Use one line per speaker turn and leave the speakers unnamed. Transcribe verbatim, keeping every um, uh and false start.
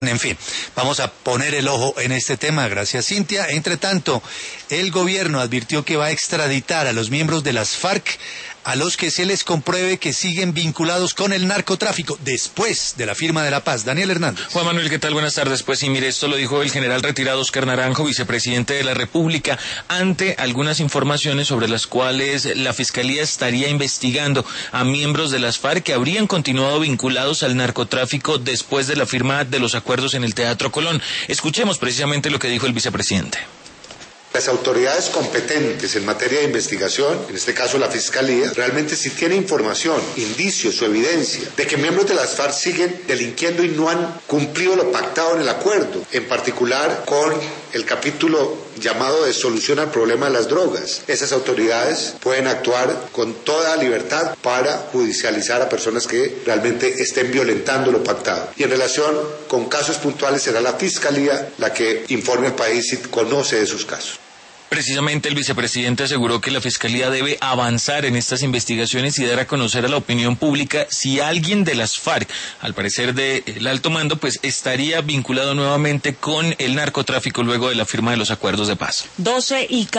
En fin, vamos a poner el ojo en este tema. Gracias, Cintia. Entre tanto, el gobierno advirtió que va a extraditar a los miembros de las FARC a los que se les compruebe que siguen vinculados con el narcotráfico después de la firma de la paz. Daniel Hernández.
Juan Manuel, ¿qué tal? Buenas tardes. Pues sí, mire, esto lo dijo el general retirado Oscar Naranjo, vicepresidente de la República, ante algunas informaciones sobre las cuales la Fiscalía estaría investigando a miembros de las FARC que habrían continuado vinculados al narcotráfico después de la firma de los acuerdos en el Teatro Colón. Escuchemos precisamente lo que dijo el vicepresidente.
Las autoridades competentes en materia de investigación, en este caso la Fiscalía, realmente si tiene información, indicios o evidencia de que miembros de las FARC siguen delinquiendo y no han cumplido lo pactado en el acuerdo, en particular con el capítulo llamado de solución al problema de las drogas, esas autoridades pueden actuar con toda libertad para judicializar a personas que realmente estén violentando lo pactado. Y en relación con casos puntuales será la Fiscalía la que informe al país si conoce de esos casos.
Precisamente el vicepresidente aseguró que la Fiscalía debe avanzar en estas investigaciones y dar a conocer a la opinión pública si alguien de las FARC, al parecer del alto mando, pues estaría vinculado nuevamente con el narcotráfico luego de la firma de los acuerdos de paz.
doce y